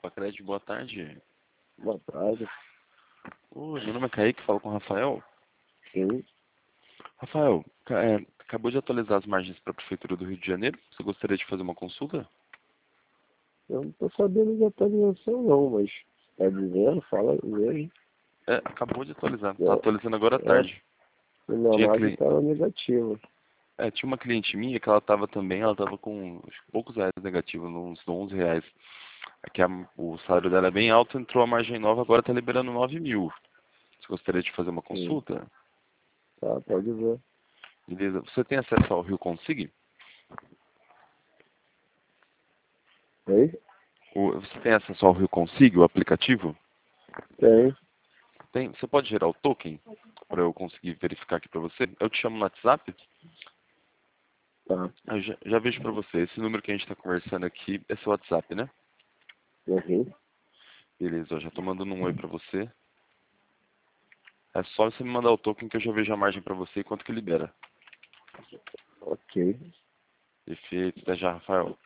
Pacred, boa tarde. Boa tarde. Oi, meu nome é Kaique, falo com o Rafael. Sim. Rafael, acabou de atualizar as margens para a Prefeitura do Rio de Janeiro. Você gostaria de fazer uma consulta? Eu não tô sabendo de atualização não, mas tá dizendo, fala mesmo. Acabou de atualizar. Tá atualizando agora à É, tarde. minha Tinha, margem estava negativa. tinha uma cliente minha que ela estava também, ela estava com acho que poucos reais negativo, uns 11 reais. Aqui o salário dela é bem alto, entrou a margem nova, agora está liberando 9 mil. Você gostaria de fazer uma Sim. consulta? Tá, pode ver. Beleza. Você tem acesso ao Rio Consig? Oi? Você tem acesso ao Rio Consig, o aplicativo? Tem. Você pode gerar o token para eu conseguir verificar aqui para você? Eu te chamo no WhatsApp. Tá. Eu já vejo para você. Esse número que a gente está conversando aqui é seu WhatsApp, né? Uhum. Beleza, eu já estou mandando um oi para você. É só você me mandar o token que eu já vejo a margem para você e quanto que libera. Ok. Perfeito. Até já, Rafael.